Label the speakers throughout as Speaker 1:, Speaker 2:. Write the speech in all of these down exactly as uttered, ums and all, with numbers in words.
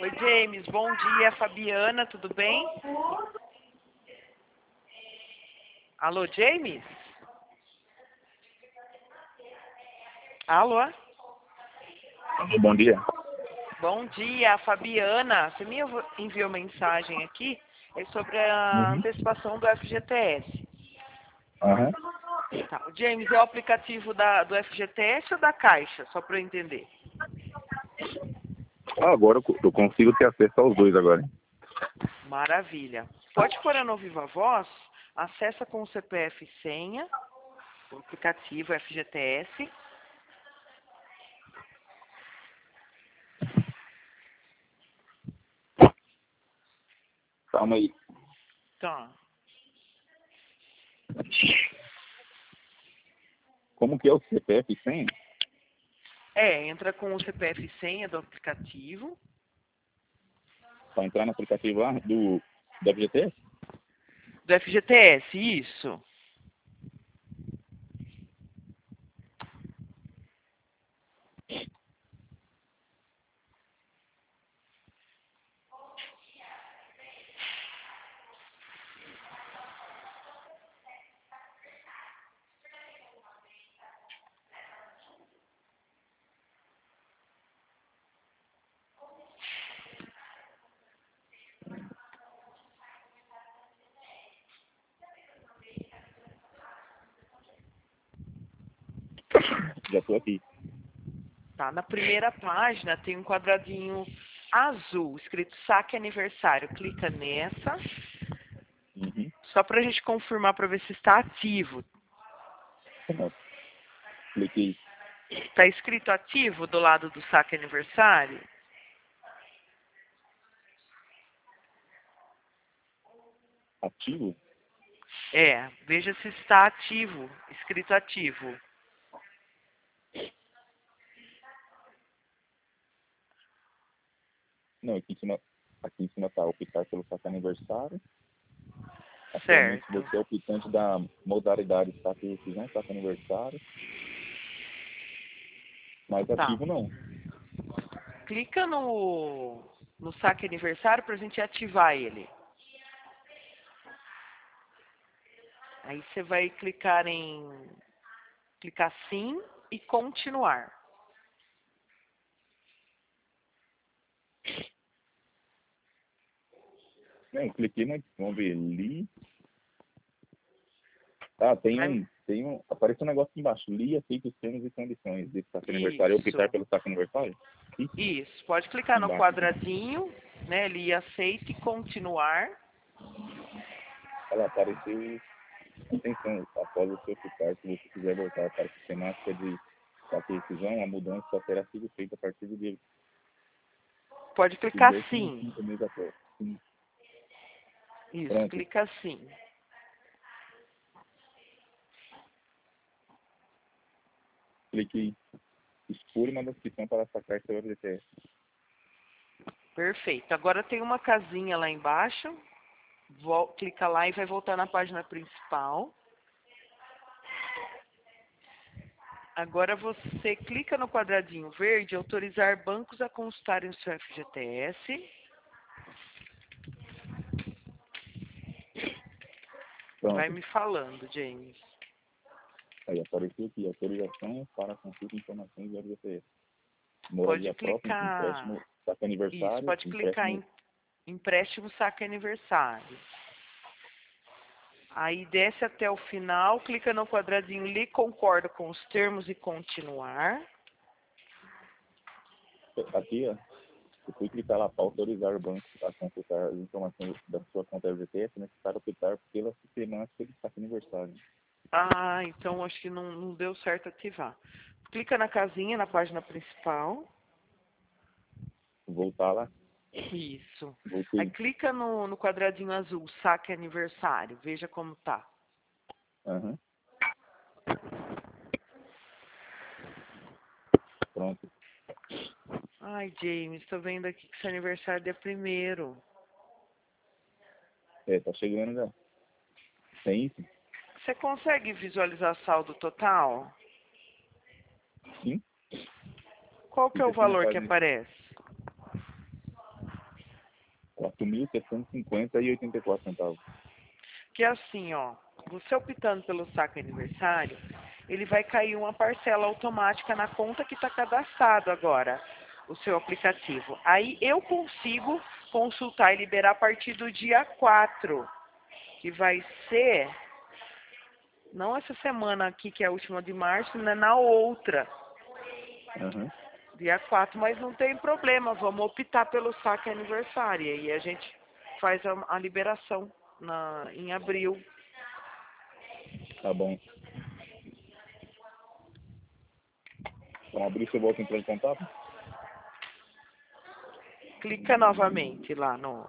Speaker 1: Oi, James. Bom dia, Fabiana. Tudo bem? Alô, James? Alô?
Speaker 2: Bom dia.
Speaker 1: Bom dia, Fabiana. Você me enviou mensagem aqui é sobre a
Speaker 2: Uhum.
Speaker 1: antecipação do F G T S.
Speaker 2: Aham.
Speaker 1: Tá. O James, é o aplicativo da, do F G T S ou da Caixa? Só para eu entender.
Speaker 2: Ah, agora eu co- eu consigo ter acesso aos dois agora.
Speaker 1: Maravilha. Pode pôr no Viva Voz, acessa com o C P F e senha, o aplicativo F G T S.
Speaker 2: Calma aí.
Speaker 1: Tá.
Speaker 2: Como que é o C P F e senha?
Speaker 1: É, entra com o C P F e senha do aplicativo.
Speaker 2: Para entrar no aplicativo lá do, do F G T S?
Speaker 1: Do F G T S, isso.
Speaker 2: Já estou aqui.
Speaker 1: Tá, na primeira página tem um quadradinho azul escrito saque aniversário. Clica nessa,
Speaker 2: Uhum.
Speaker 1: só pra gente confirmar para ver se está ativo.
Speaker 2: Pronto. Cliquei.
Speaker 1: Tá escrito ativo do lado do saque aniversário?
Speaker 2: Ativo?
Speaker 1: É, veja se está ativo, escrito ativo.
Speaker 2: Não, aqui em cima, aqui em cima está optar pelo saque aniversário. Atualmente
Speaker 1: Certo.
Speaker 2: você é optante da modalidade saque rescisão, saque aniversário. Mas
Speaker 1: Tá.
Speaker 2: ativo não.
Speaker 1: Clica no, no saque aniversário pra gente ativar ele. Aí você vai clicar em clicar sim e continuar.
Speaker 2: Não, eu cliquei, mas vamos ver ali. Ah, tem
Speaker 1: Vai-
Speaker 2: um, tem um, aparece um negócio aqui embaixo. Li aceita os termos e condições desse saque aniversário. Eu optar
Speaker 1: Isso.
Speaker 2: pelo saque aniversário? Sim,
Speaker 1: Isso. Pode clicar no
Speaker 2: embaixo aqui.
Speaker 1: quadradinho, né? Ali aceita e continuar.
Speaker 2: Ela apareceu, atenção, após o seu optar, se você quiser voltar para a sistemática de saque e rescisão, a mudança só terá sido feita a partir do dia
Speaker 1: Pode
Speaker 2: de
Speaker 1: clicar
Speaker 2: décimo
Speaker 1: sim.
Speaker 2: quinto mês após. Sim,
Speaker 1: Isso,
Speaker 2: pronto.
Speaker 1: clica sim.
Speaker 2: Cliquei. Escolha uma descrição para sacar seu F G T S.
Speaker 1: Perfeito. Agora tem uma casinha lá embaixo. Vol- clica lá e vai voltar na página principal. Agora você clica no quadradinho verde, autorizar bancos a consultarem o seu F G T S. Vai
Speaker 2: Pronto.
Speaker 1: me falando, James.
Speaker 2: Aí apareceu aqui, autorização para consulta de informações do F G T S.
Speaker 1: Pode
Speaker 2: Moradia própria,
Speaker 1: clicar.
Speaker 2: empréstimo, saque
Speaker 1: Isso,
Speaker 2: aniversário,
Speaker 1: pode clicar
Speaker 2: empréstimo.
Speaker 1: em empréstimo saque aniversário. Aí desce até o final, clica no quadradinho ali, concorda com os termos e continuar.
Speaker 2: Aqui, ó. Eu fui clicar lá para autorizar o banco a consultar as informações da sua conta F G T S, é necessário optar pela sistemática de saque aniversário.
Speaker 1: Ah, então acho que não, não deu certo ativar. Clica na casinha, na página principal.
Speaker 2: Voltar lá,
Speaker 1: Isso. Aí
Speaker 2: voltei.
Speaker 1: clica no, no quadradinho azul, saque aniversário. Veja como tá.
Speaker 2: Aham. Pronto.
Speaker 1: Ai, James, tô vendo aqui que seu aniversário é dia primeiro.
Speaker 2: É, tá chegando já. Tem isso?
Speaker 1: Você consegue visualizar saldo total?
Speaker 2: Sim.
Speaker 1: Qual que é o
Speaker 2: Fica aqui na
Speaker 1: valor que
Speaker 2: página.
Speaker 1: aparece?
Speaker 2: oito mil setecentos e cinquenta e oitenta e quatro centavos.
Speaker 1: Que é assim, ó, você optando pelo saque aniversário, ele vai cair uma parcela automática na conta que está cadastrado agora, o seu aplicativo. Aí eu consigo consultar e liberar a partir do dia quatro, que vai ser, não essa semana aqui, que é a última de março, né, na outra,
Speaker 2: Uhum.
Speaker 1: dia quatro, mas não tem problema, vamos optar pelo saque aniversário, e aí a gente faz a, a liberação na, em abril.
Speaker 2: Tá bom. Então, abrir, você volta a entrar em contato?
Speaker 1: Clica novamente lá no...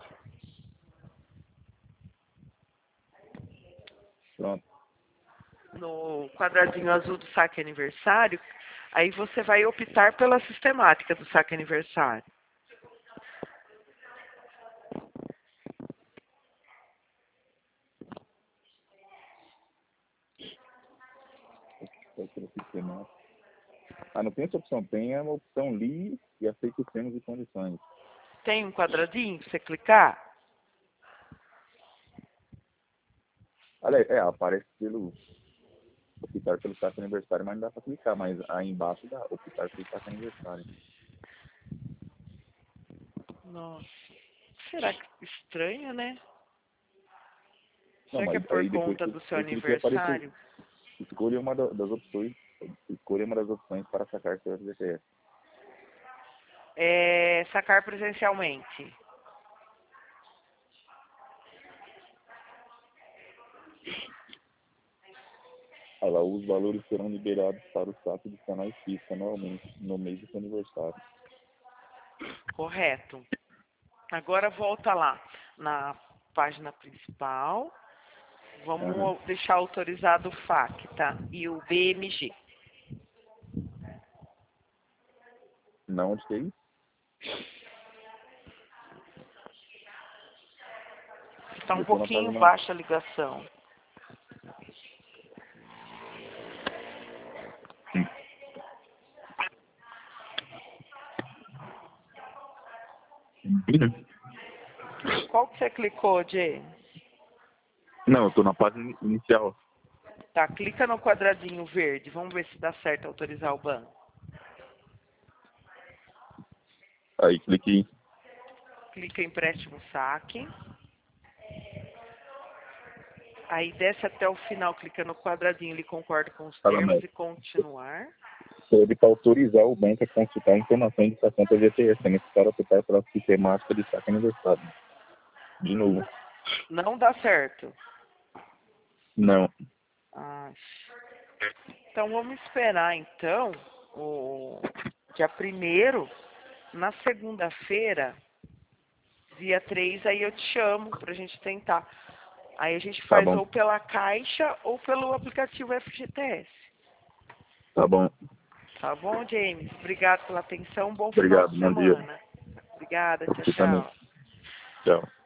Speaker 2: Pronto.
Speaker 1: no quadradinho azul do saque aniversário, aí você vai optar pela sistemática do saque aniversário.
Speaker 2: Vai ser o sistema. Ah, não tem essa opção. Tem a opção li e aceite os termos e condições.
Speaker 1: Tem um quadradinho para você clicar?
Speaker 2: Olha, é, aparece pelo optar pelo saque aniversário, mas não dá pra clicar, mas aí embaixo dá optar pelo saque aniversário.
Speaker 1: Nossa, será que estranho, né?
Speaker 2: Não,
Speaker 1: Será que é
Speaker 2: mas
Speaker 1: por
Speaker 2: aí depois
Speaker 1: conta
Speaker 2: que
Speaker 1: do seu
Speaker 2: eu cliquei apareceu.
Speaker 1: aniversário?
Speaker 2: Escolha uma da- das opções. Escolha uma das opções para sacar seu F G T S.
Speaker 1: É sacar presencialmente.
Speaker 2: Aí lá, os valores serão liberados para o saque dos canais físicos anualmente, no mês do seu aniversário.
Speaker 1: Correto. Agora volta lá na página principal. Vamos
Speaker 2: Aham.
Speaker 1: deixar autorizado o F A Q, tá? E o B M G.
Speaker 2: Não, onde que é isso?
Speaker 1: Está um
Speaker 2: Eu tô na
Speaker 1: pouquinho
Speaker 2: página...
Speaker 1: baixa a ligação. Qual que você clicou, James?
Speaker 2: Não, eu tô na página inicial.
Speaker 1: Tá, clica no quadradinho verde. Vamos ver se dá certo autorizar o banco.
Speaker 2: Aí, cliquei.
Speaker 1: Clica em empréstimo saque. Aí desce até o final, clica no quadradinho, ele concorda com os
Speaker 2: Fala,
Speaker 1: termos
Speaker 2: mas
Speaker 1: e continuar.
Speaker 2: pede para autorizar o banco a consultar informações de sua conta G T S. É necessário optar pela sistemática de saque aniversário. De novo.
Speaker 1: Não dá certo.
Speaker 2: Não.
Speaker 1: Ah, então vamos esperar então o dia primeiro, na segunda-feira, dia três, aí eu te chamo pra gente tentar. Aí a gente
Speaker 2: Tá
Speaker 1: faz
Speaker 2: bom.
Speaker 1: ou pela caixa ou pelo aplicativo F G T S.
Speaker 2: Tá bom.
Speaker 1: Tá bom, James? Obrigado pela atenção. Bom final
Speaker 2: Obrigado.
Speaker 1: de
Speaker 2: Bom dia.
Speaker 1: semana. Obrigada. Tchau,
Speaker 2: Você também.
Speaker 1: tchau.
Speaker 2: Tchau.